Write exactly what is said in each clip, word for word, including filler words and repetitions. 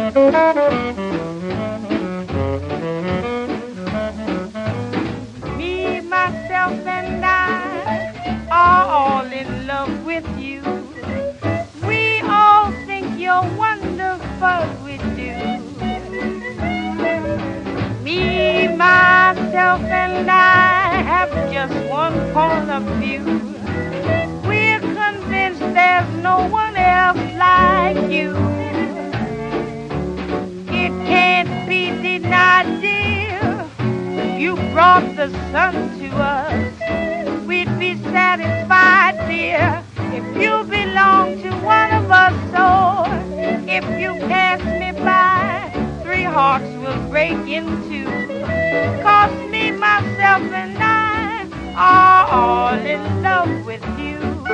Me, myself, and I are all in love with you. We all think you're wonderful, we do. Me, myself, and I have just one point of view. We're convinced there's no one else like you. It can't be denied, dear. You brought the sun to us. We'd be satisfied, dear, if you belong to one of us. So if you pass me by, three hearts will break in two. 'Cause me, myself, and I are all in love with you.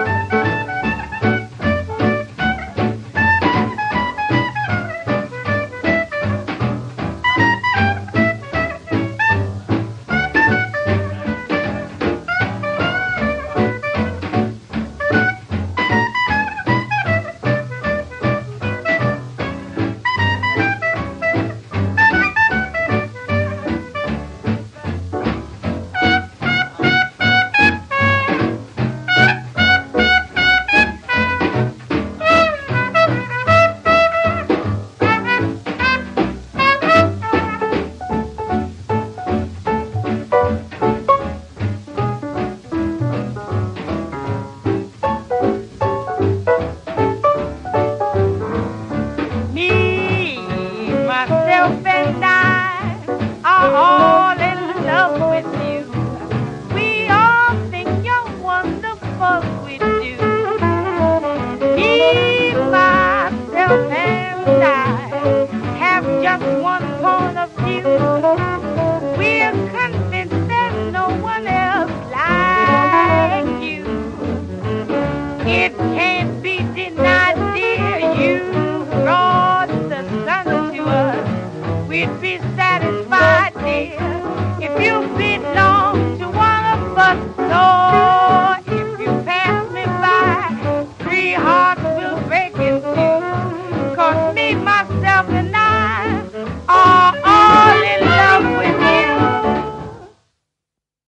Myself and I are all in love with you. We all think you're wonderful, we do. Me, myself, and I have just one point of view. We're convinced there's no one else like you. It can't be denied, dear, you brought the sun to us. We'd be satisfied, dear, if you belong to one of us.